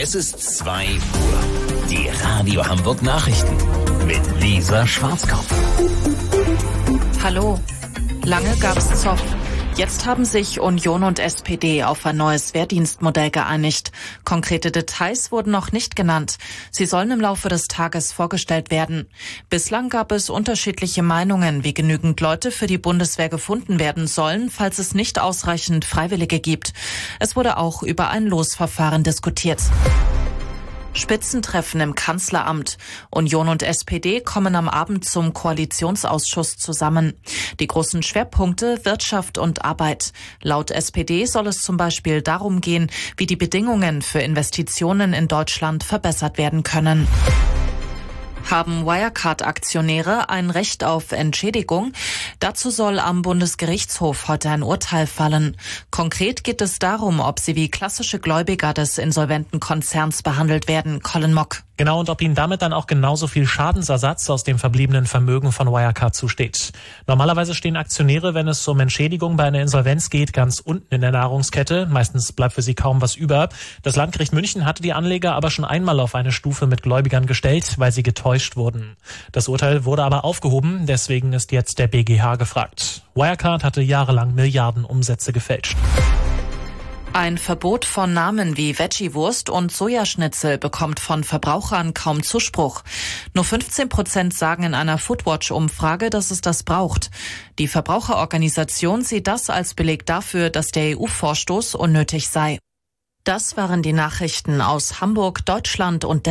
Es ist 2 Uhr. Die Radio Hamburg Nachrichten mit Lisa Schwarzkopf. Hallo. Lange gab's Zoff. Jetzt haben sich Union und SPD auf ein neues Wehrdienstmodell geeinigt. Konkrete Details wurden noch nicht genannt. Sie sollen im Laufe des Tages vorgestellt werden. Bislang gab es unterschiedliche Meinungen, wie genügend Leute für die Bundeswehr gefunden werden sollen, falls es nicht ausreichend Freiwillige gibt. Es wurde auch über ein Losverfahren diskutiert. Spitzentreffen im Kanzleramt. Union und SPD kommen am Abend zum Koalitionsausschuss zusammen. Die großen Schwerpunkte Wirtschaft und Arbeit. Laut SPD soll es zum Beispiel darum gehen, wie die Bedingungen für Investitionen in Deutschland verbessert werden können. Haben Wirecard-Aktionäre ein Recht auf Entschädigung? Dazu soll am Bundesgerichtshof heute ein Urteil fallen. Konkret geht es darum, ob sie wie klassische Gläubiger des insolventen Konzerns behandelt werden. Colin Mock. Genau, und ob ihnen damit dann auch genauso viel Schadensersatz aus dem verbliebenen Vermögen von Wirecard zusteht. Normalerweise stehen Aktionäre, wenn es um Entschädigung bei einer Insolvenz geht, ganz unten in der Nahrungskette. Meistens bleibt für sie kaum was über. Das Landgericht München hatte die Anleger aber schon einmal auf eine Stufe mit Gläubigern gestellt, weil sie getäuscht wurden. Das Urteil wurde aber aufgehoben, deswegen ist jetzt der BGH gefragt. Wirecard hatte jahrelang Milliardenumsätze gefälscht. Ein Verbot von Namen wie Veggie-Wurst und Sojaschnitzel bekommt von Verbrauchern kaum Zuspruch. Nur 15% sagen in einer Foodwatch-Umfrage, dass es das braucht. Die Verbraucherorganisation sieht das als Beleg dafür, dass der EU-Vorstoß unnötig sei. Das waren die Nachrichten aus Hamburg, Deutschland und